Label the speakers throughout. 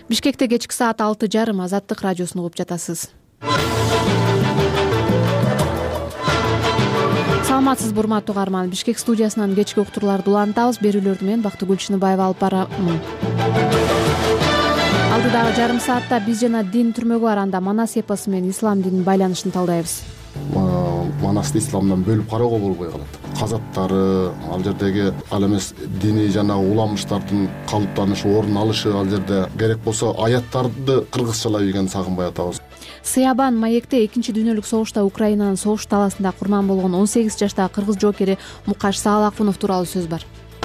Speaker 1: Бишкекте кечки саат 6:30 Азаттык радиосун угуп жатасыз. Саламатсызбы урматтуу угарман. Бишкек студиясынан кечки уктурларды улантабыз. Берүүлөрдү мен Бактыгүл Чыныбаева алып барамын. Алдыдагы жарым саатта биз жана дин түрмөгү арасында Манас эпосу менен ислам дининин байланышын талдайбыз.
Speaker 2: Манасты исламдан бөлүп кароого болбой калат. Казаттары, ал жердеги ал эмес диний жана уламыштардын калыптанышы, орун алышы, ал жерде керек болсо аяттарды кыргызчалап ийген Сагынбай атабыз.
Speaker 1: Сыябан маекте Экинчи дүйнөлүк согушта Украинанын согуш таласында курман болгон 18 жаштагы кыргыз жоокери Мукаш Саалакунов тууралуу сөз бар.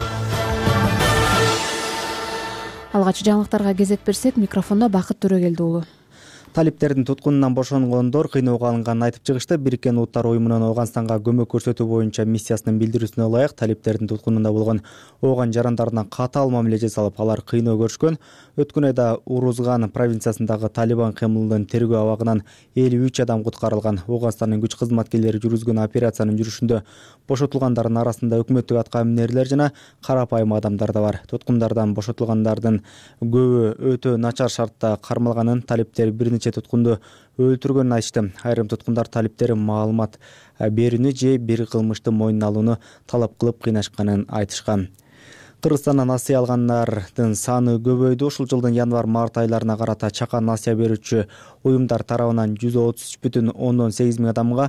Speaker 1: Алгач жаңылыктарга кезек берсек, микрофондо Бакыт Төрөгелди уулу.
Speaker 3: Талиптердин туткунунан бошонгондор кыйноого алынганын айтып чыгышты. Бириккен Улуттар уюмунун Ооганстанга көмөк көрсөтүү боюнча миссиясынын билдирүүсүнө ылайык талиптердин туткунунда болгон ооган жарандарына катаал мамиле жасалып, алар кыйноо көрүшкөн. Өткөн айда Урузган провинциясындагы Талибан кыймылынын тергөө абагынан 53 адам куткарылган. Ооганстандын күч кызматкерлери жүргүзгөн операциянын жүрүшүндө бошотулгандардын арасында өкмөттүк атка минерлер жана карапайым адамдар да бар. Туткундардан бошотулгандардын көбү өтө начар шартта кармалганын, талиптер бир нече туткунду өлтүргөнүн айтышты. Айрым туткундар талиптер маалымат берүүнү же бир кылмышты мойнуна алууну талап кылып кыйнашканын айтышкан. Кыргызстандан насыя алгандардын саны көбөйдү. Ушул жылдын январь-март айларына карата чакан насыя берүүчү уюмдар тарабынан 133,8 миң адамга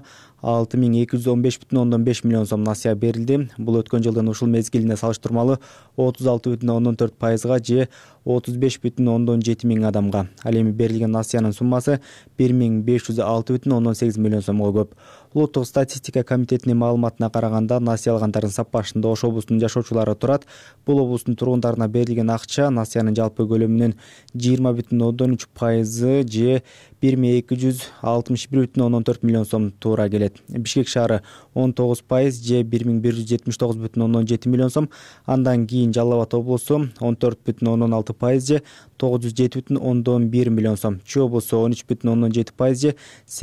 Speaker 3: 6215,5 миллион сом насыя берилди. Бул өткөн жылдын ушул мезгилине салыштырмалуу 36,4%га же 35,7 миң адамга. Ал эми берилген насыянын суммасы 1506,8 миллион сомго көп. Улуттук статистика комитетинин маалыматына караганда, насыя алгандардын сапашында Ош облусунун жашоочулары турат. Бул облустун тургундарына берилген акча насыянын жалпы көлөмүнүн 20,13% же 1261,4 миллион сом туура келет. Бишкек шаары 19% же 1179,7 миллион сом. Андан кийин Жалал Абад облусу 14,16% же 907,1 миллион сом. Чүй облусу 13,17% же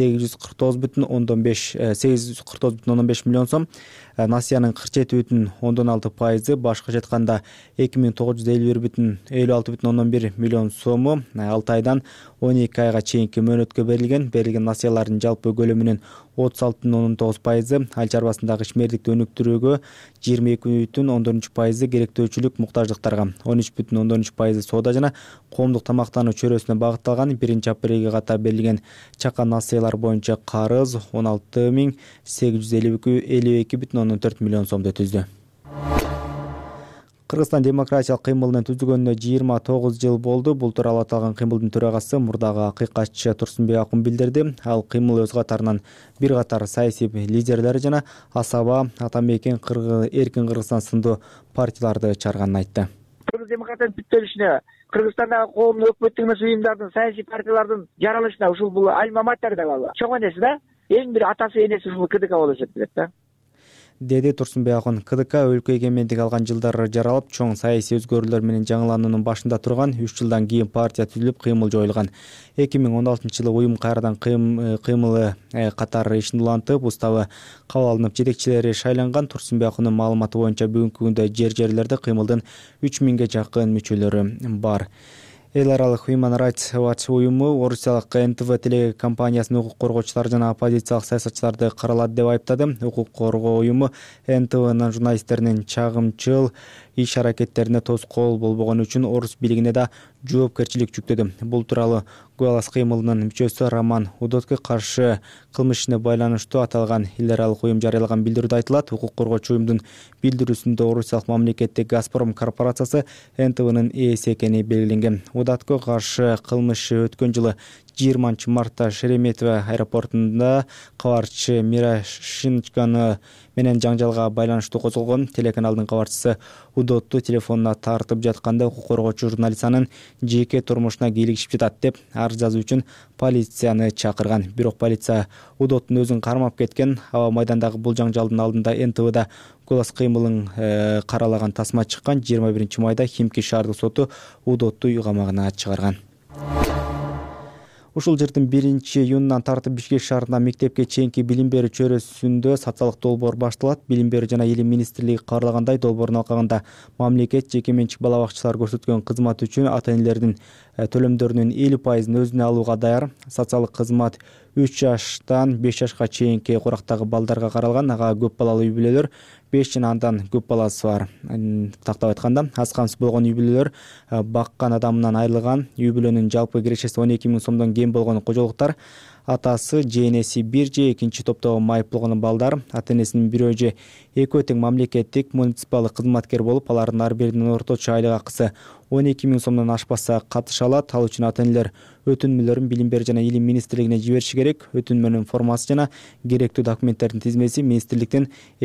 Speaker 3: 849,15 миллион сом. Насыянын 47,16%, башкача айтканда 2951,56,1 миллион сому 6 айдан 12 айга чейинки мөөнөткө берилген. Берилген насыялардын жалпы көлөмүнүн 36,19%, ал чарбасындагы ишмердикти өнүктүрүүгө 22,13%, керектөөчүлүк муктаждыктарга 13,13%, соода жана коомдук тамактануу чөйрөсүнө багытталган. 1-апрелге ката берилген чакан насыялар боюнча карыз 16,852,4 миллион сомду түздү. Кыргызстан демократиялык кыймылынын түзүлгөнүнө 29 жыл болду. Бул тууралуу аталган кыймылдын төрагасы мурдагы акыйкатчы Турсунбек Акун билдирди. Ал кыймыл өз катарынан бир катар саясий лидерлер жана Асаба, Атамекен, Эркин Кыргызстан сындуу партияларды чыгарганын айтты.
Speaker 4: Кыргыз демократиянын бүттөлүшүнө, Кыргызстандагы коомдук өкмөттүк эмес уюмдардын, саясий партиялардын жаралышына ушул бул альма матер деп ал. Чоң энеси да, эң бир атасы энеси ушул КДК болуп эсептелет да.
Speaker 3: Деди Турсунбек Акун. КДК өлкө эгемендик алган жылдары жаралып, чоң саясий өзгөрүүлөр менен жаңылануунун башында турган. 3 жылдан кийин партия түзүлүп, кыймыл жоюлган. 2016-жылы уюм кайрадан кыймылы катары ишин улантып, уставы кабыл алынып, жетекчилери шайланган. Турсунбек Акундун маалыматы боюнча бүгүнкү күндө жер-жерлерде кыймылдын 3000ге жакын мүчөлөрү бар. Эл аралык Human Rights Watch уюму орусиялык НТВ телекомпаниясынын укук коргоочулар жана оппозициялык саясатчыларды каралады деп айыптады. Укук коргоо уюму НТВнын журналисттеринин чагымчыл иш-аракеттерине тоскоол болбогон үчүн орус бийлигине да жоопкерчилик жүктөдү. Бул тууралуу Гуалас кыймылынын мүчөсү Роман Удотко каршы кылмыш ишине байланыштуу аталган эл аралык уюм жарыялаган билдирүүдө айтылат. Укук коргоочу уюмдун билдирүүсүндө орусиялык мамлекеттик Газпром корпорациясы НТВнын ээси экени белгиленген. Удатко каршы кылмыш өткөн жылы 20-мартта Шереметьево аэропортунда кабарчы Мирошничканы менен жаңжалга байланыштуу козголгон. Телеканалдын кабарчысы Удотту телефонуна тартып жатканда укук коргоочу журналист анын жеке турмушуна кийлигишип жатат деп арыз жазуу үчүн полицияны чакырган. Бирок полиция Удоттун өзүн кармап кеткен. Аба майдандагы бул жаңжалдын алдында НТВда Гуалас кыймылын каралаган тасма чыккан. 21-майда Химки шаардык соту Удотту үй камагына чыгарган. Ушул жылдын 1-июнунан тартып Бишкек шаарында мектепке чейинки билим берүү чөйрөсүндө социалдык долбоор башталат. Билим берүү жана илим министрлиги каарлагандай долбоордун алкагында мамлекет жеке менчик бала бакчалар көрсөткөн кызмат үчүн ата-энелердин төлөмдөрүнүн 50% өзүнө алууга даяр. Социалдык кызмат 3 жаштан 5 жашка чейинки курактагы балдарга каралган. Ага көп балалуу үй бүлөлөр, 5 жана андан көп баласы бар. Тактап айтканда, аз камсыз болгон үй бүлөлөр, баккан адамынан айрылган, үй бүлөнүн жалпы кирешеси 12 000 сомдон кем болгон кожолуктар, атасы же энеси бир же экинчи топтогу майып болгон балдар, ата-энесинин бирөө же экөө тең мамлекеттик муниципалдык кызматкер болуп, алардын ар биринин орточо айлык акысы 12 000 сомдон ашпаса катыша алат. Ал үчүн ата-энелер өтүнмөлөрүн Билим берүү жана илим министрлигине жибериши керек. Өтүнмөнүн формасы жана керектүү документтердин тизмеси министрликтин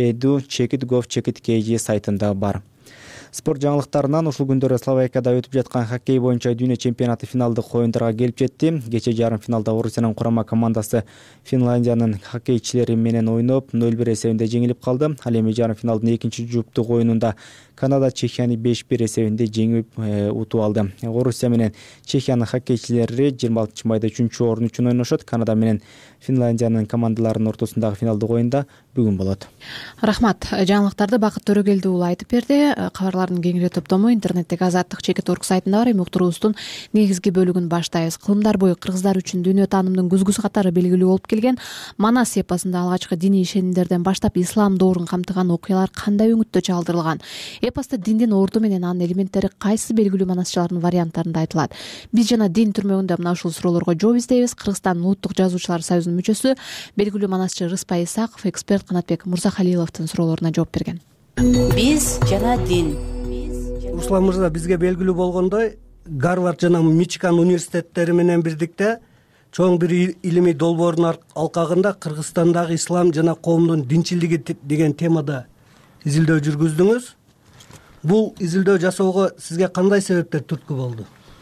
Speaker 3: edu.chekit.gov.chekit.kg сайтында бар. Спорт жаңылыктарынан ушул күндөрү Словакияда өтүп жаткан хоккей боюнча дүйнө чемпионаты финалдык оюндарга келип жетти. Кече жарым финалда Орусиянын курама командасы Финляндиянын хоккейчилери менен ойноп 0-1 эсебинде жеңилип калды. Ал эми жарым финалдын экинчи жуптук оюнунда Канада Чехияны 5-1 эсебинде жеңип утуп алды. Орусия менен Чехиянын хоккейчилери 26 майда 3-орун үчүн ойношот. Канада менен Финляндиянын командаларынын ортосундагы финалдык оюнда бүгүн болот.
Speaker 1: Рахмат. Жаңылыктарды Бакыт Төрөгелди уулу айтып берди. Кабарлардын кеңири топтому интернеттеги azattik.chekit.org сайтында бар. Эми уктуруубуздун негизги бөлүгүн баштайбыз. Кылымдар бою кыргыздар үчүн дүйнө таанымдын күзгүсү катары белгилүү болуп келген Манас эпосунда алгачкы диний ишенимдерден баштап ислам доорун камтыган окуялар кандай өңүттө чалдырылган? Эпоста диндин орду менен анын элементтери кайсы белгилүү манасчылардын варианттарында айтылат? Биз жана дин түрмөгүндө мына ушул суроолорго жооп издейбиз. Кыргызстандын улуттук жазуучулар союзунун мүчөсү, белгилүү манасчы Рыспай Исаков эксперт Канатбек Мурзахалиловдун суроолоруна жооп берген.
Speaker 5: Биз жана дин.
Speaker 6: Руслан мырза, бизге белгилүү болгондой, Гарвард жана Мичиган университеттери менен бирдикте чоң бир илимий долбоордун алкагында Кыргызстандагы ислам жана коомдун динчилиги деген темада изилдөө жүргүздүңүз. Бул изилдөө жасоого сизге кандай себептер түрткү болду?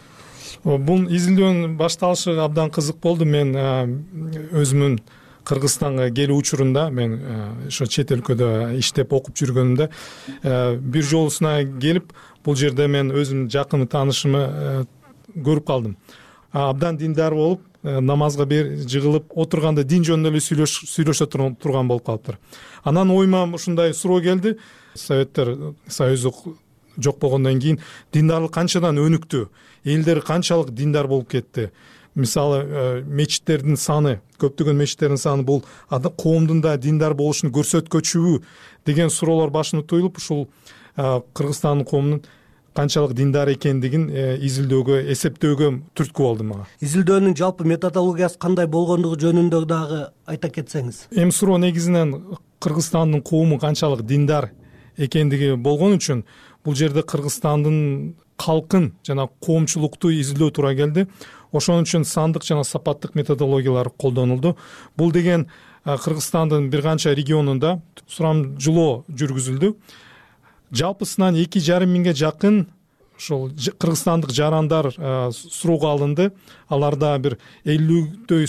Speaker 7: Бул изилдөөнүн башталышы абдан кызык болду. Мен өзүмүн Кыргызстанга келүү учурунда, мен ошо чет өлкөдө иштеп окуп жүргөнүмдө бир жолусуна келип, бул жерде мен өзүм жакын таанышымы көрүп калдым. Абдан диндар болуп, намазга жыгылып отурганда дин жөнүндө эле сүйлөшө турган болуп калыптыр. Анан оюма ушундай суроо келди. Советтер Союзу жок болгондон кийин диндарлык канчадан өнүктү? Элдер канчалык диндар болуп кетти? Мисалы, мечиттердин саны, көптөгөн мечиттердин саны бул коомдун да диндар болушун көрсөткөчүбү деген суроолор башыма туюлуп, ушул Кыргызстандын коомунун канчалык диндар экендигин изилдөөгө, эсептөөгө түрткү болду мага.
Speaker 6: Изилдөөнүн жалпы методологиясы кандай болгондугу жөнүндө дагы айта кетсеңиз.
Speaker 7: Эми суроо негизинен Кыргызстандын коому канчалык диндар экендиги болгон үчүн бул жерде Кыргызстандын калкын жана коомчулукту изилдөө туура келди. Ошон үчүн сандык жана сапаттык методологиялар колдонулду. Бул деген Кыргызстандын бир канча регионунда сурамжылоо жүргүзүлдү. Жалпысынан 2,5 миңге жакын ошол кыргызстандык жарандар суроого алынды. Аларда бир 50дөй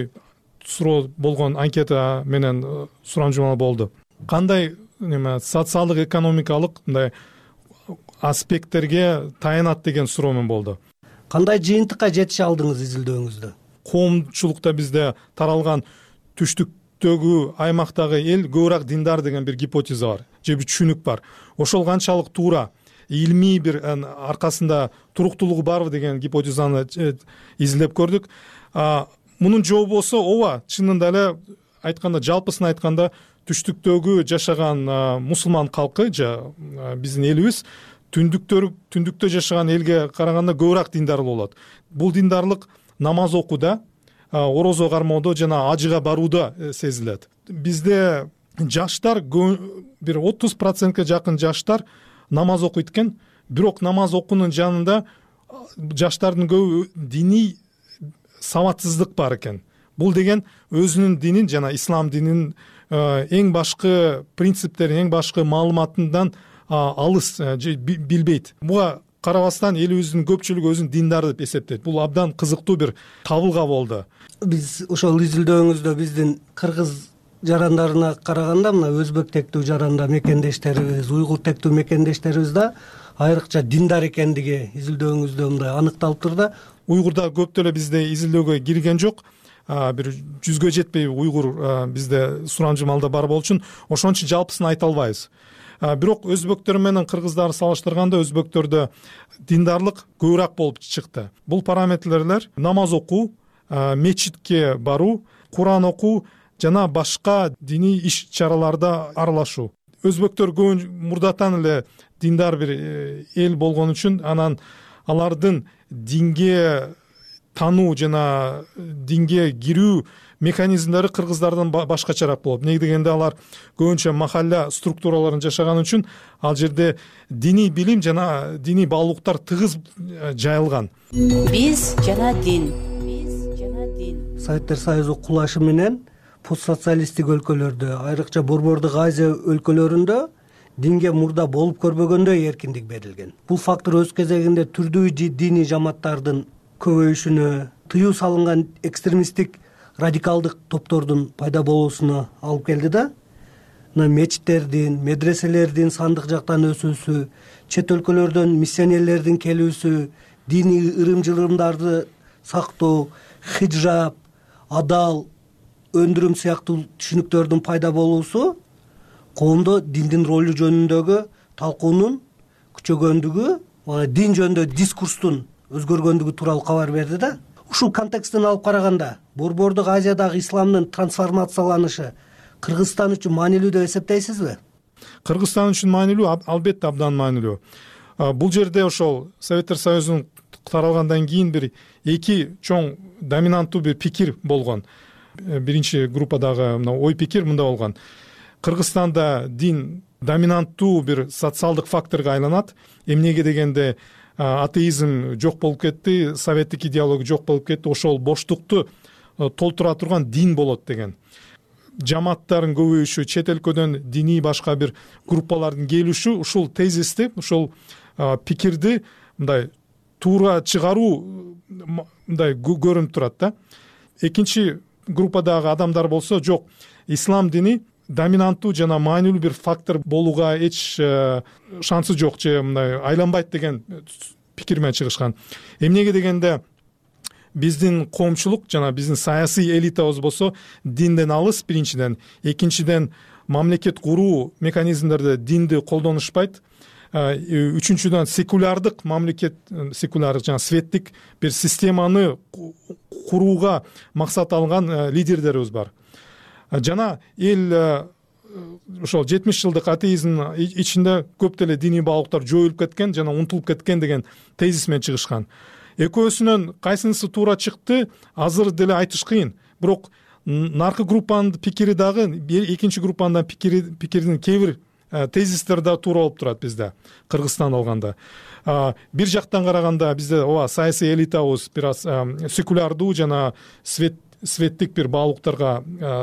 Speaker 7: суроо болгон анкета менен сурамжылоо болду. Кандай социалдык экономикалык мындай аспекттерге таянат деген суроо менен болду.
Speaker 6: Кандай жыйынтыкка жетише алдыңыз изилдөөңүздө?
Speaker 7: Коомчулукта бизде таралган түштүктөгү аймактагы эл көбүрөөк диндар деген бир гипотеза бар, же бир түшүнүк бар. Ошол канчалык туура, илмий бир аркасында туруктуулугу барбы деген гипотезаны изилдеп көрдүк. Мунун жообу болсо ооба, чынында эле айтканда, жалпысын айтканда түштүктөгү жашаган мусулман калкы же биздин элибиз түндүктө жашаган элге караганда көбүрөөк диндарлуу болот. Бул диндарлык намаз окууда, орозо кармоодо жана ажыга барууда сезилет. Бизде жаштар бир 30%га жакын жаштар намаз окуйт экен, бирок намаз окуунун жанында жаштардын көбү диний сабатсыздык бар экен. Бул деген өзүнүн динин жана ислам дининин эң башкы принциптерин, эң башкы маалыматынан алыс билбейт. Буга карабастан элибиздин көпчүлүгү өзүн диндар деп эсептейт. Бул абдан кызыктуу бир табылга болду.
Speaker 6: Биз ошол изилдөөңүздө биздин кыргыз жарандарына караганда мына өзбек тектүү жаранда мекендештерибиз, уйгур тектүү мекендештерибиз да айрыкча диндар экендиги изилдөөңүздө мындай аныкталыптыр да.
Speaker 7: Уйгурдар көп деле бизде изилдөөгө кирген жок. Бир 100гө жетпей уйгур бизде сурамжымалда бар болчу үчүн ошон үчүн жалпысын айта албайбыз. Бирок өзбектөр менен кыргыздарды салыштырганда өзбектөрдө диндарлык көбүрөөк болуп чыкты. Бул параметрлер намаз окуу, мечитке баруу, Куран окуу жана башка диний иш чараларда аралашуу. Өзбектөр көп мурдатан эле диндар бир эл болгон үчүн анан алардын динге тануу жана динге кирүү механизмдери кыргыздардан башкачараак болот. Эмнеге дегенде алар көбүнчө махалла структураларын жашаган үчүн ал жерде диний билим жана диний баалуулуктар тыгыз жайылган.
Speaker 5: Биз жана дин.
Speaker 6: Советтер Союзу кулашы менен постсоциалисттик өлкөлөрдө, айрыкча Борбордук Азия өлкөлөрүндө динге мурда болуп көрбөгөндөй эркиндик берилген. Бул фактор өз кезегинде түрдүү диний жамааттардын көбөйүшүнө, тыюу салынган экстремисттик радикалдык топтордун пайда болуусуна алып келди да. Мечиттердин, медреселердин сандык жактан өсүүсү, чет өлкөлөрдөн миссионерлердин келүүсү, диний ырым-жырымдарды сактоо, хиджаб, адал, өндүрүм сыяктуу түшүнүктөрдүн пайда болуусу коомдо диндин ролу жөнүндөгү талкуунун күчөгөндүгү, дин жөнүндө дискурстун өзгөргөндүгү тууралуу кабар берди да. Ушул контексттен алып караганда Борбордук Азиядагы исламдын трансформацияланышы Кыргызстан үчүн маанилүү деп эсептейсизби?
Speaker 7: Кыргызстан үчүн маанилүү, албетте абдан маанилүү. Бул жерде ошол Советтер Союзунун таралгандан кийин бир эки чоң доминанттуу бир пикир болгон. Биринчи группадагы ой пикир мындай болгон. Кыргызстанда дин доминанттуу бир социалдык факторго айланат. Эмнеге дегенде атеизм жок болуп кетти, советтик идеология жок болуп кетти, ошол боштукту толтура турган дин болот деген. Жамааттардын көбөйүшү, чет өлкөдөн диний башка бир группалардын келиши ушул тезисти, ушул пикирди мындай туура чыгаруу мындай көрүнүп турат да. Экинчи группадагы адамдар болсо жок, ислам дини доминанттуу жана маанилүү бир фактор болууга эч шансы жок же мындай айланбайт деген пикир менен чыгышкан. Эмнеге дегенде биздин коомчулук жана биздин саясий элитабыз болсо динден алыс биринчиден, экинчиден мамлекет куруу механизмдерде динди колдонушпайт. Үчүнчүдөн секулярдык мамлекет, секулярдык жана светтик бир системаны курууга максат алган лидерлерибиз бар. Жана эл ошол 70 жылдык атеизмдин ичинде көп деле диний баалуулуктар жоюлуп кеткен жана унутулуп кеткен деген тезис менен чыгышкан. Экөөсүнөн кайсынысы туура чыкты азыр деле айтыш кыйын. Бирок наркы группанын пикири дагы экинчи группанын пикирдин кээ бир тезистер да туура болуп турат бизде, Кыргызстан алганда. Бир жактан караганда бизде саясий элитабыз бир аз секулярдуу жана светтик бир баалуулуктарга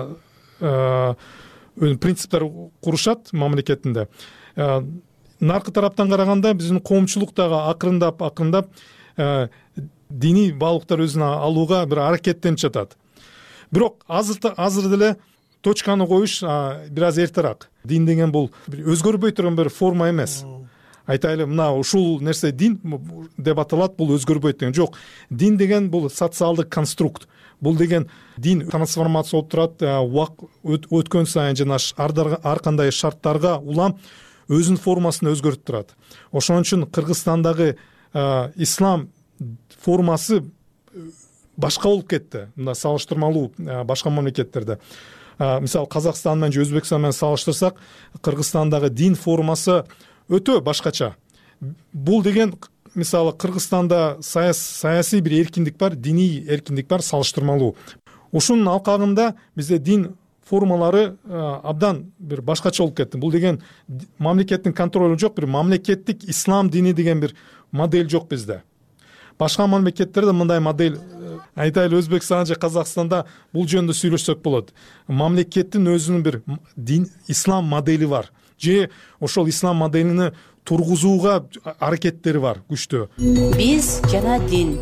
Speaker 7: принциптер курушат мамлекетинде. Наркы тараптан караганда биздин коомчулук дагы акырындап диний баалуулуктар өзүнө алууга бир аракеттенип жатат. Бирок азыр деле точканы коюш бир аз эртерээк. Дин деген бул өзгөрбөй турган бир форма эмес. Айтайлы, мына ушул нерсе дин деп аталат, бул өзгөрбөйт деген жок. Дин деген бул социалдык конструкт. Бул деген дин трансформация болуп турат, өткөн сайын жана ар кандай шарттарга улам өзүнүн формасын өзгөртүп турат. Ошон үчүн Кыргызстандагы ислам формасы башка болуп кетти. Мына салыштырмалуу башка мамлекеттерде. Мисалы Казакстан менен же Өзбекстан менен салыштырсак, Кыргызстандагы дин формасы өтө башкача. Бул деген мисалы Кыргызстанда саясий бир эркиндик бар, диний эркиндик бар, салыштырмалуу. Ушунун алкагында бизде дин формалары абдан бир башкача болуп кетти. Бул деген мамлекеттин контролу жок, бир мамлекеттик ислам дини деген бир модель жок бизде. Башка мамлекеттерде мындай модель, айтайлы Өзбекстан же Казакстанда бул жөнүндө сүйлөшсөк болот. Мамлекеттин өзүнүн бир дин ислам модели бар. Же ошол ислам моделини тургузууга аракеттери бар, күчтүү.
Speaker 5: Биз жана дин.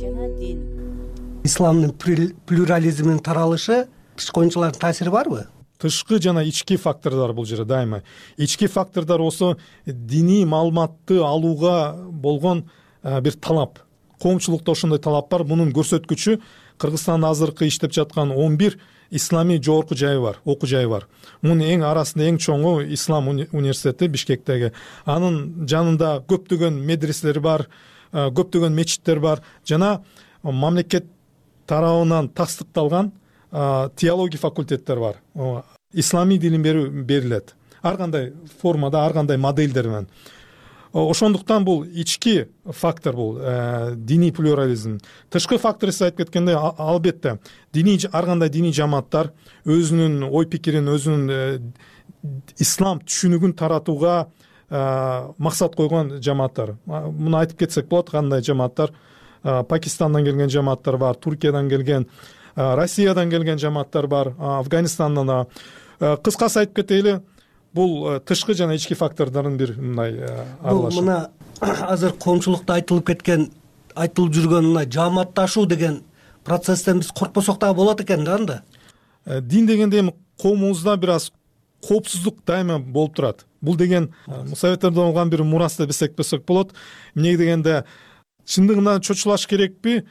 Speaker 6: Исламдын плюрализминин таралышы тышкы оюнчулардын таасири барбы?
Speaker 7: тышкы жана ички фактордор бул жерде дайыма. Ички фактордор осы диний маалыматты алууга болгон бир талап. Коомчулукта ошондой талап бар. Мунун көрсөткүчү Кыргызстандын азыркы иштеп жаткан 11 исламий жогорку жайы бар, окуу жайы бар. Мунун эң арасында эң чоңу Ислам университети Бишкектеги. Анын жанында көптөгөн медреселер бар, көптөгөн мечиттер бар жана мамлекет тарабынан тастыкталган теология факультеттер бар. Исламий дилин берилет. Ар кандай формада, ар кандай моделдер менен. Ошондуктан бул ички фактор, бул диний плюрализм. Тышкы фактор сиз айтып кеткендей, албетте ар кандай диний жамааттар өзүнүн ой пикирин, өзүнүн ислам түшүнүгүн таратууга максат койгон жамааттар. Муну айтып кетсек болот, кандай жамааттар. Пакистандан келген жамааттар бар, Туркиядан келген, Россиядан келген жамааттар бар, Афганистандан да. Кыскасы айтып кетели, бул тышкы жана ички фактордордун бир мындай аралашы.
Speaker 6: Бул мына азыр коомчулукта айтылып жүргөн мына жааматташуу деген процесстен биз коркпосок дагы болот экен да анда.
Speaker 7: Дин дегенде эми коомубузда бир аз коопсуздук дайыма болуп турат. Бул деген Советтерден алган бир мурас деп эсептесек болот. Эмне дегенде чындыгында чочулаш керекпи?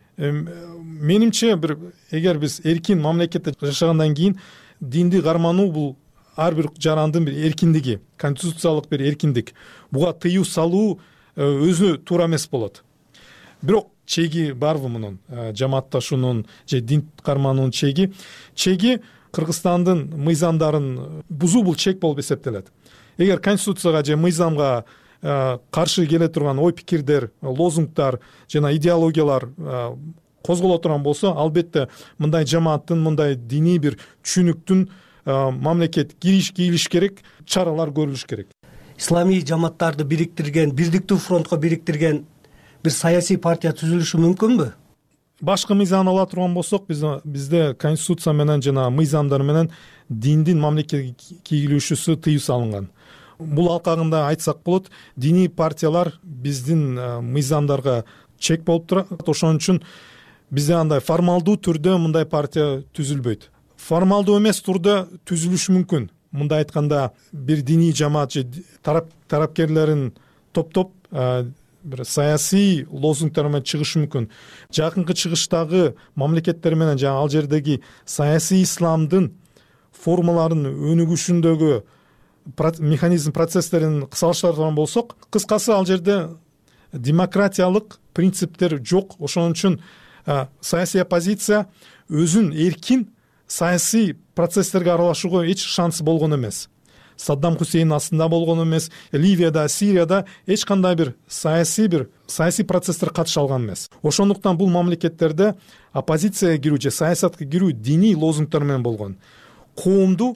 Speaker 7: Менимче бир эгер биз эркин мамлекетте жашагандан кийин динди кармануу бул ар бир жарандын бир эркиндиги, конституциялык бир эркиндик. Буга тыюу салуу өзү туура эмес болот. Бирок чеги барбы мунун? Жамаатташуунун же дин кармануунун чеги? Чеги Кыргызстандын мыйзамдарын бузуу бул чек болуп эсептелет. Эгер конституцияга же мыйзамга каршы келе турган ой пикирдер, лозунгдар жана идеологиялар козголо турган болсо, албетте мындай жамааттын, мындай диний бир түшүнүктүн мамлекет кийилиш керек, чаралар көрүлүш керек.
Speaker 6: Исламий жамааттарды бириктирген, бирдиктүү фронтко бириктирген бир саясий партия түзүлүшү мүмкүнбү?
Speaker 7: Башкы мыйзамды ала турган болсок, бизде конституция менен жана мыйзамдар менен диндин мамлекетке кийилүүсү тыюу салынган. Бул алкагында айтсак болот, диний партиялар биздин мыйзамдарга чек болуп турат. Ошон үчүн бизде андай формалдуу түрдө мындай партия түзүлбөйт. Формалдуу эмес түрдө түзүлүшү мүмкүн. Мындай айтканда, бир диний жамаат же тарапкерлерин топтоп бир саясий лозунгдар менен чыгышы мүмкүн. Жакынкы чыгыштагы мамлекеттер менен жана ал жердеги саясий исламдын формаларын өнүгүшүндөгү механизм процесстерин кысалыштырган болсок, кыскасы ал жерде демократиялык принциптер жок. Ошон үчүн саясий оппозиция өзүн эркин саясий процесстерге аралашууга эч шансы болгон эмес. Саддам Хусейн астында болгон эмес, Ливияда, Сирияда эч кандай бир саясий процесстер катыша алган эмес. Ошондуктан бул мамлекеттерде оппозицияга кирүү же саясатка кирүү диний лозунгдар менен болгон. Коомду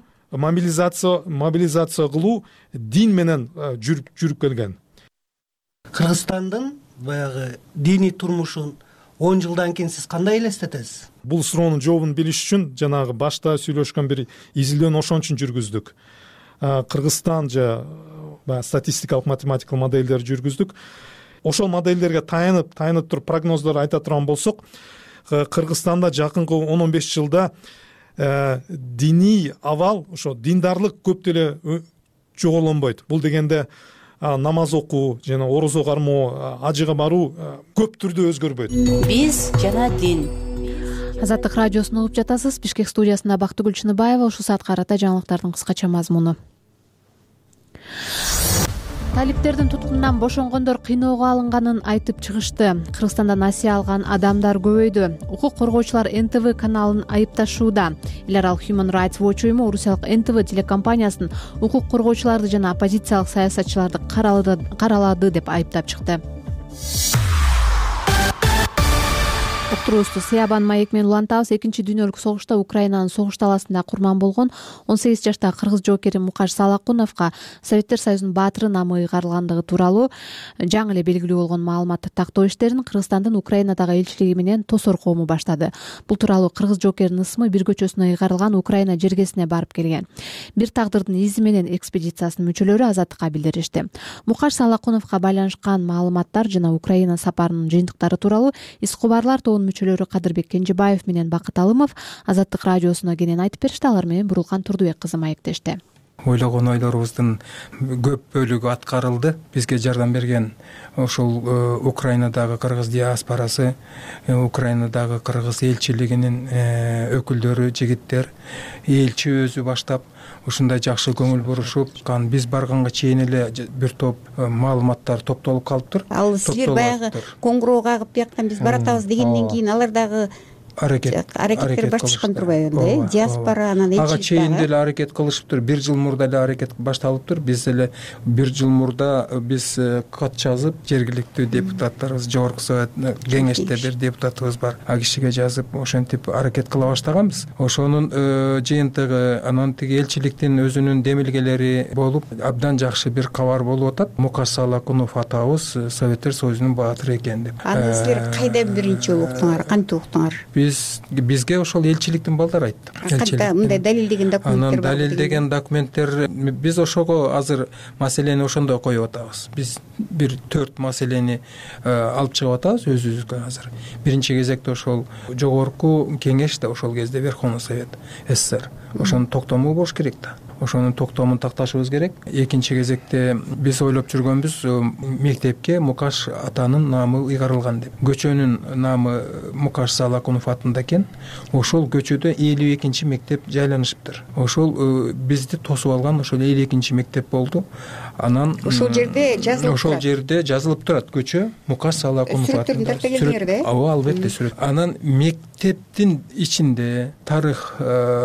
Speaker 7: мобилизация кылуу дин менен жүрүп келген.
Speaker 6: Кыргызстандын баягы диний турмушун 10 жылдан кийин сиз кандай элестетесиз?
Speaker 7: Бул суроонун жообун билиш үчүн жанагы башта сүйлөшкөн бир изилдөөнү ошон үчүн жүргүздүк. Кыргызстан же статистикалык математикалык модельдер жүргүздүк. Ошол модельдерге таянып туруп прогноздор айта турган болсок, Кыргызстанда жакынкы 10-15 жылда диний абал, ошо диндарлык көп деле жогорулонбойт. Бул дегенде намаз окуу жана орозо кармоо, ажыга баруу көп түрдө өзгөрбөйт.
Speaker 5: Биз жана дин.
Speaker 1: Азаттык радиосун угуп жатасыз. Бишкек студиясында Бактыгүл Чыныбаева. Ушул саат карата жаңылыктардын кыскача мазмуну. Талиптердин туткунунан бошонгондор кыйноого алынганын айтып чыгышты. Кыргызстанда насыя алган адамдар көбөйдү. Укук коргоочулар НТВ каналын айыпташууда. Эл аралык Human Rights Watch уюму орусиялык НТВ телекомпаниясын укук коргоочуларды жана оппозициялык саясатчыларды каралады деп айыптап чыкты. Уктуруубузду Сыябан маек менен улантабыз. Экинчи дүйнөлүк согушта Украинанын согуш таласында курман болгон 18 жаштагы кыргыз жоокери Мукаш Салакуновго Советтер Союзунун баатыры намы ыйгарылгандыгы тууралуу жаңы эле белгилүү болгон маалыматты тактоо иштерин Кыргызстандын Украинадагы элчилиги менен Тосор коому баштады. Бул тууралуу кыргыз жоокеринин ысымы бир көчөсүнө ыйгарылган Украина жергесине барып келген. Бир тагдырдын изи менен экспедициясынын мүчөлөрү Азаттыкка билдиришти. Мукаш Салакуновго байланышкан маалыматтар жана Украина сапарынын жыйынтыктары тууралуу Ис кубарлар тобунун тобунун мүчөлөрү Кадырбек Кенжебаев менен Бакыт Алымов Азаттык радиосуна кенен айтып беришти. Алар менен Бурулкан Турдубек кызы маектешти.
Speaker 8: Ойлогон ойлорубуздун көп бөлүгү аткарылды. Бизге жардам берген ошол Украинадагы кыргыз диаспорасы, Украинадагы кыргыз элчилигинин өкүлдөрү, жигиттер, элчи өзү баштап ушундай жакшы көңүл бурушуп, биз барганга чейин эле бир топ маалыматтар топтолуп калыптыр.
Speaker 5: Ал силер баягы коңгуроо кагып бияктан биз баратабыз дегенден кийин алар дагы аракеттер башташкан турбайбы? Диаспора анан элчилик
Speaker 8: ага чейин деле аракет кылышыптыр. 1 жыл мурда эле аракет башталыптыр. Биз эле 1 жыл мурда биз кат жазып, жергиликтүү депутаттарыбыз, жогорку совет кеңеште бир депутатыбыз бар, а кишиге жазып ошентип аракет кыла баштаганбыз. Ошонун жыйынтыгы анан тиги элчиликтин өзүнүн демилгелери болуп, абдан жакшы бир кабар болуп атат. Мукаш Салакунов атабыз Советтер Союзунун баатыры экен деп.
Speaker 5: Аны силер кайда биринчи жолу уктуңар, кантип уктуңар?
Speaker 8: Бизге ошол элчиликтин балдары айтты.
Speaker 5: Кантип мындай далилдеген документтер бар?
Speaker 8: Анан далилдеген документтер биз ошого азыр маселени ошондой коюп атабыз. Биз бир 4 маселени алып чыгып атабыз өзүбүзгө азыр. Биринчи кезекте ошол жогорку кеңеш да ошол кезде Верховный Совет СССР. Ошонун токтому болуш керек да. Ошонун токтомун такташыбыз керек. Экинчи кезекте биз ойлоп жүргөнбүз мектепке Мукаш атанын наамы ыйгарылган деп. Көчөнүн наамы Мукаш Салакунов атында экен. Ошол көчөдө 52-нчи мектеп жайланышыптыр. Ошол бизди тосуп алган ошол 52-нчи мектеп болду. Анан
Speaker 5: ошол жерде жазылып
Speaker 8: ошол жерде жазылып турат көчө Мукаш Салакунов атында.
Speaker 5: Сүрөттөрдүн тартып келдиңер.
Speaker 8: Ооба, албетте сүрөт. Анан мектептин ичинде тарых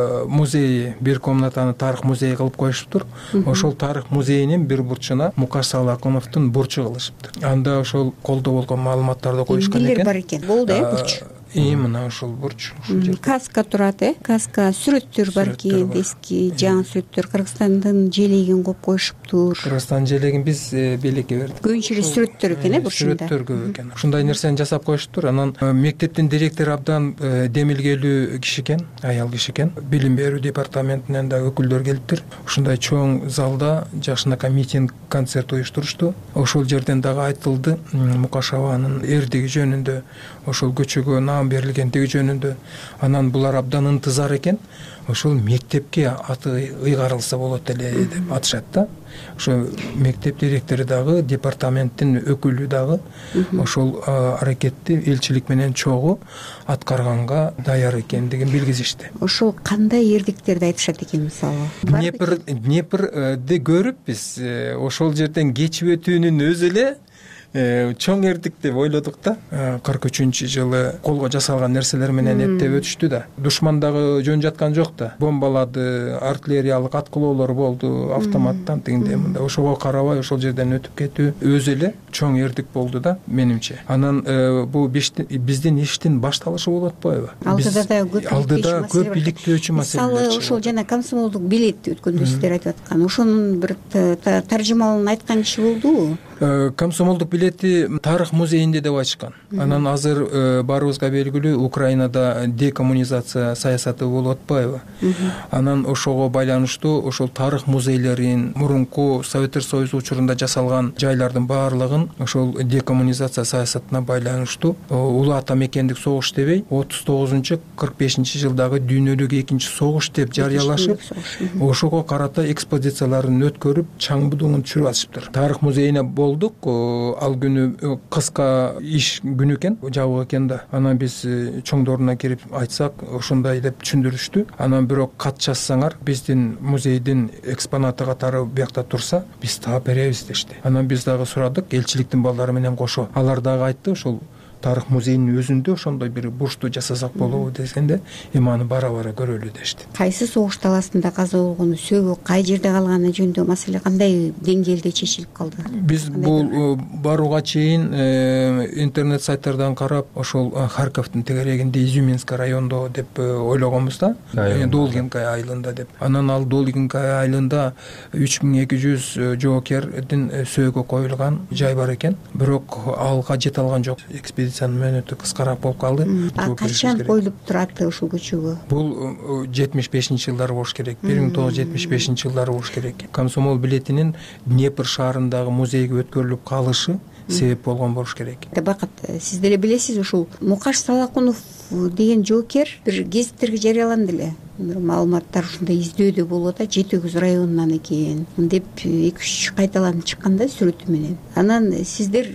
Speaker 8: музейи, бир комнатаны тарых музей кылып коюшуптур. Ошол тарых музейинин бир бурчуна Мукаш Салакуновдун бурчу кылышыптыр. Анда ошол колдо болгон маалыматтарды коюшкан экен.
Speaker 5: Дилер бар экен. Болду бурч.
Speaker 8: Мына ошол бурч ушул жерде.
Speaker 5: Каска турат, каска сүрөттөр бар экен, эски жаңы сүрөттөр. Кыргызстандын желегин коюп коюшуптур.
Speaker 8: Кыргызстандын желегин биз белекке бердик.
Speaker 5: Көбүнчө эле сүрөттөр экен, бурчунда.
Speaker 8: Сүрөттөр көп экен. Ушундай нерсени жасап коюшуптур. Анан мектептин директору абдан демилгелүү киши экен, аял киши экен. Билим берүү департаментинен да өкүлдөр келиптир. Ушундай чоң залда жакшынакай митинг, концерт уюштурушту. Ошол жерден дагы айтылды Мукаш абанын эрдиги жөнүндө, ошол көчөгө наам берилгендиги жөнүндө. Анан булар абдан ынтызар экен. Ошол мектепке аты ыйгарылса болот эле деп атышат да. Ошо мектеп директору дагы, департаменттин өкүлү дагы ошол аракетти элчилик менен чогуу аткарганга даяр экендигин билгизишти.
Speaker 5: Ошол кандай эрдиктерди айтышат экен, мисалы?
Speaker 8: Днепрди көрүп биз ошол жерден кечип өтүүнүн өзү эле чоң эрдик деп ойлодук да. 43-жылы колго жасалган нерселер менен эптеп өтүштү да. Душман дагы жөн жаткан жок да. Бомбалады, артиллериялык аткылоолор болду, автоматтан тигиндей мындай. Ошого карабай ошол жерден өтүп кетүү өзү эле чоң эрдик болду да менимче. Анан бул биздин иштин башталышы болуп атпайбы? Алдыда көп иликтөөчү маселелер.
Speaker 5: Мисалы ошол жана комсомолдук билет өткөндө сиздер айтып аткан, ошонун бир таржымалын айткан киши болдубу?
Speaker 8: Комсомолдук билети тарых музейинде деп айтышкан. Анан азыр баарыбызга белгилүү Украинада декоммунизация саясаты болуп атпайбы? Анан ошого байланыштуу ошол тарых музейлерин мурунку Советтер Союзу учурунда жасалган жайлардын баардыгын ошол декоммунизация саясатына байланыштуу улуу ата мекендик согуш дебей 39-45 жылдагы дүйнөлүк экинчи согуш деп жарыялашып, ошого карата экспозицияларын өткөрүп, чаң будуңун түшүрүп атышыптыр. Тарых музейине болдук. Ал күнү кыска иш күнү экен, жабык экен да. Анан биз чоңдоруна кирип айтсак, ошондой деп түшүндүрүштү. Анан бирок кат жазсаңар, биздин музейдин экспонаты катары биякта турса, биз таап беребиз дешти. Анан биз дагы сурадык, элчиликтин балдары менен кошо. Алар дагы айтты, ошол тарых музейинин өзүндө ошондой бир бурчту жасасак болобу дегенде, аны бара-бара көрөлү дешти.
Speaker 5: Кайсы согуш таласында каза болгону, сөөгү кай жерде калганы жөнүндө маселе кандай деңгээлде чечилип калды?
Speaker 8: Биз бул барууга чейин интернет сайттардан карап, ошол Харьковдун тегерегинде Изюминский райондо деп ойлогонбуз да. Долгинка айылында деп. Анан ал Долгинка айылында 3200 жоокердин сөөгү коюлган жай бар экен. Бирок алга жете алган жок. Мөөнөтү кыскараак болуп калды.
Speaker 5: Качан коюлуп турат ушул көчөгө?
Speaker 8: Бул 75-жылдары болуш керек. 1975-жылдары болуш керек. Комсомол билетинин Днепр шаарындагы музейге өткөрүлүп калышы себеп болгон болуш керек.
Speaker 5: Бакыт, сиз деле билесиз, ушул Мукаш Салакунов деген жоокер бир гезиттерге жарыяланды эле. Бир маалыматтар ушундай издөөдө болуп атат, Жети Өгүз районунан экен деп 2-3 кайталанып чыкканда сүрөтү менен. Анан сиздер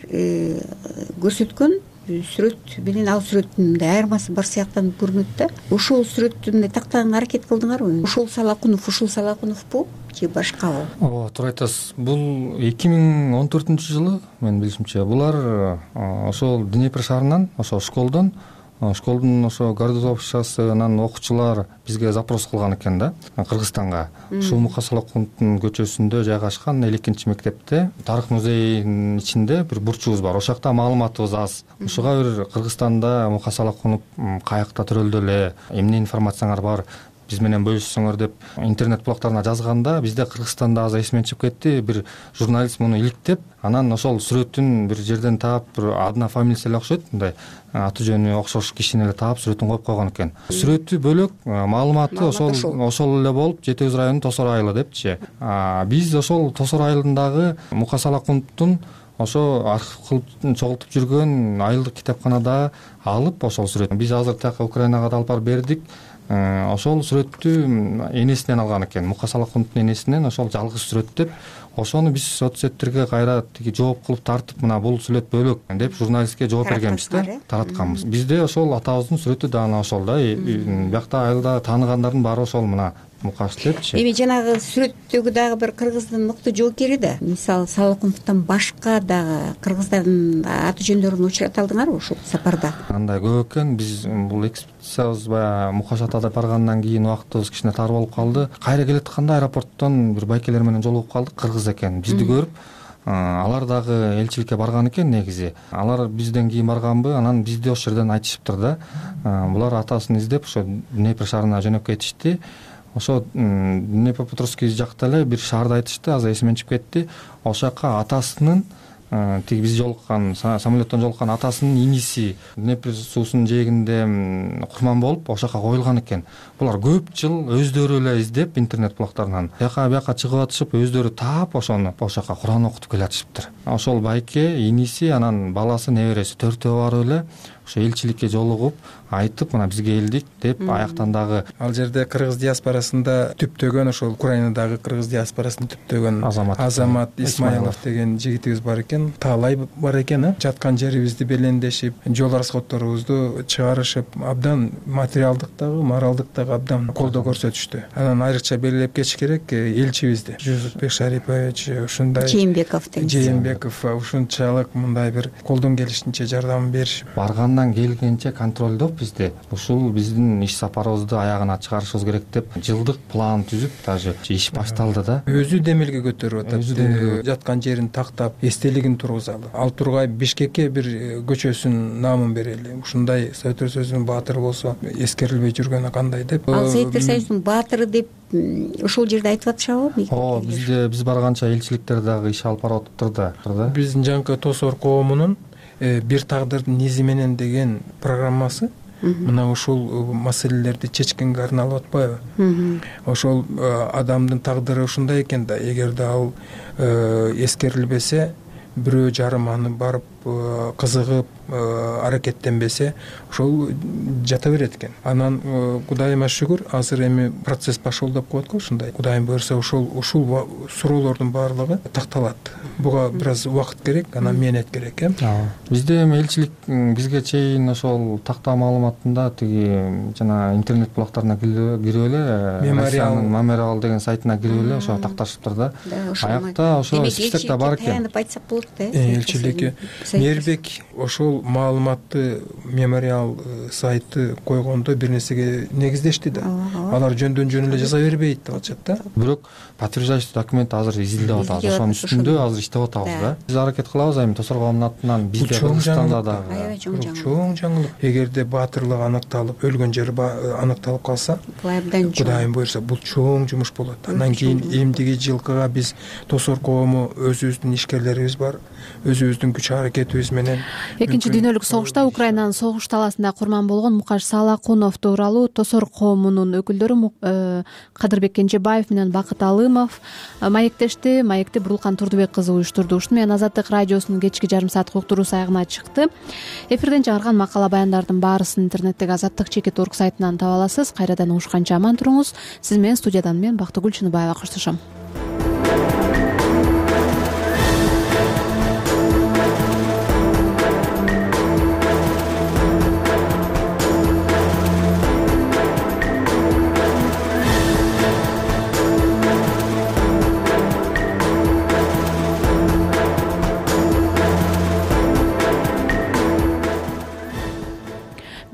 Speaker 5: көрсөткөн сүрөт менен ал сүрөттүн мындай айырмасы бар сыяктанып көрүнөт да. Ушул сүрөттү мындай тактаганга аракет кылдыңарбы? Ушул Салакуновпу же башкабы?
Speaker 9: Ооба, туура айтасыз. Бул 2014-жылы менин билишимче булар ошол Днепр шаарынан, ошол школдун ошо городовщикасынан окуучулар бизге запрос кылган экен да, Кыргызстанга. Ушул Мукаш Салакуновдун көчөсүндө жайгашкан 2-чи мектепте тарых музейинин ичинде бир бурчубуз бар. Ошол жакта маалыматыбыз аз. Ушуга бир Кыргызстанда Мукаш Салакунов каякта төрөлдү эле, эмне информацияңар бар, биз менен бөлүшсөңөр деп интернет блогторуна жазганда, бизде Кыргызстанда азыр эсимен чыгып кетти, бир журналист муну иликтеп, анан ошол сүрөтүн бир жерден таап, бир адына фамилиясы эле окшойт, мындай аты жөнү окшош кишини эле таап сүрөтүн коюп койгон экен. Сүрөтү бөлөк, маалыматы ошол эле болуп, Жети Өгүз районунун Тосор айылы депчи. Биз ошол Тосор айылындагы Мукаш Салакуновдун ошо архив кылып чогултуп жүргөн айылдык китепканада алып ошол сүрөт. Биз азыр тияка Украинага да алып барып бердик. Ошол сүрөттү энесинен алган экен, Мукаш Салакуновдун энесинен ошол жалгыз сүрөт деп, ошону биз соцсеттерге кайра жооп кылып тартып, мына бул сүрөт бөлөк деп журналистке жооп бергенбиз да, таратканбыз. Бизде ошол атабыздын сүрөтү да ана ошол да, биякта айылда тааныгандардын баары ошол мына Мукаш депчи.
Speaker 5: Эми жанагы сүрөттөгү дагы бир кыргыздын мыкты жоокери да, мисалы Салакуновдон башка дагы кыргыздардын аты жөндөрүн учурата алдыңарбы ушул сапарда?
Speaker 9: Андай көп экен. Биз бул экспедициябыз баягы Мукаш атада баргандан кийин убактыбыз кичине тар болуп калды. Кайра келатканда аэропорттон бир байкелер менен жолугуп калдык, кыргыз экен. Бизди көрүп, алар дагы элчиликке барган экен негизи. Алар бизден кийин барганбы, анан бизди ошол жерден айтышыптыр да. Булар атасын издеп ошо Днепр шаарына жөнөп кетишти. Ошо Днепропетровский жакта эле бир шаарды айтышты, азыр эсимден чыгып кетти. Ошол жака атасынын, тиги биз жолуккан, самолеттон жолуккан атасынын иниси Днепр суусунун жээгинде курман болуп, ошол жака коюлган экен. Булар көп жыл өздөрү эле издеп интернет блогторунан бияка чыгып атышып, өздөрү таап ошону ошол жака Куран окутуп келатышыптыр. Ошол байке иниси, анан баласы, небереси төртөө барып эле ошо элчиликке жолугуп айтып, мына бизге келдик деп, аяктан дагы
Speaker 8: ал жерде кыргыз диаспорасында түптөгөн, ошол Украинадагы кыргыз диаспорасын түптөгөн Азамат Исмаилов деген жигитибиз бар экен, таалай бар экен. Жаткан жерибизди белендешип, жол расходторубузду чыгарышып, абдан материалдык дагы, моралдык дагы абдан колдоо көрсөтүштү. Анан айрыкча белгилеп кетиш керек элчибизди, Жусупбек Шарипович ушундай, Жээнбеков ушунчалык мындай бир колдон келишинче жардам беришип,
Speaker 9: баргандан келгенче контролдоп бизди ушул биздин иш сапарыбызды аягына чыгарышыбыз керек деп жылдык план түзүп, даже иш башталды да.
Speaker 8: Өзү демилге көтөрүп атат, жаткан жерин тактап, эстелигин тургузалы. Ал тургай Бишкекке бир көчөсүнүн наамын берели. Ушундай Советтер Союзунун баатыры болсо эскерилбей жүргөнү кандай деп.
Speaker 5: Ал Советтер Союзунун баатыры деп ошол жерде айтып атышабы?
Speaker 9: Ооба, биз барганча элчиликтер дагы иш алып барып атыптыр да.
Speaker 8: Биздин жанкы Тосор коомунун бир тагдырдын изи менен деген программасы мына ушул маселелерди чечкенге арналып атпайбы? Ошол адамдын тагдыры ушундай экен да, эгерде ал эскерилбесе, бирөө жарым аны барып кызыгып аракеттенбесе, ошол жата берет экен. Анан Кудайыма шүгүр, азыр эми процесс пошел деп коет го, ушундай. Кудайым буйрса ушул суроолордун баардыгы такталат. Буга бир аз убакыт керек, анан мээнет керек,
Speaker 9: Бизде эми элчилик бизге чейин ошол такта маалыматында тиги жана интернет блогторуна кирип эле, мемориал деген сайтына кирип эле ошо такташыптыр да. Аякта ошо список да бар экен.
Speaker 5: Таянып айтсак болот да.
Speaker 8: Элчиликке Мээрбек ошол маалыматты мемориал сайты койгондо бир нерсеге негиздешти да. Алар жөндөн жөн эле жаза бербейт деп атышат да.
Speaker 9: Бирок подтверждающий документ азыр изилдеп атабыз. Ошонун үстүндө азыр иштеп атабыз да. Биз аракет кылабыз, эми Тосор коомунун атынан бизде Кыргызстанда дагы
Speaker 8: чоң жаңылык. Эгерде баатырлык аныкталып, өлгөн жери аныкталып калса, Кудайым буйрса бул чоң жумуш болот. Андан кийин эмдиги жылкыга биз Тосор коому өзүбүздүн ишкерлерибиз бар, өзүбүздүн күч аракетибиз менен
Speaker 1: Экинчи дүйнөлүк согушта Украинанын согуш талаасында курман болгон Мукаш Салакунов тууралуу Тосор коомунун өкүлдөрү Кадырбек Кенжебаев менен Бакыт Алымов маектешти. Маекти Бурлукан Турдубек кызы кызуу уюштурду. Ушуну менен Азаттык радиосунун кечки жарым сааттык уктуруусу аягына чыкты. Эфирден чыгарган макала баяндардын баарысын интернеттеги azattik.org сайтынан таба аласыз. Кайрадан угушканча аман туруңуз. Сиз менен студиядан мен Бактыгүл Чыныбаева коштошом.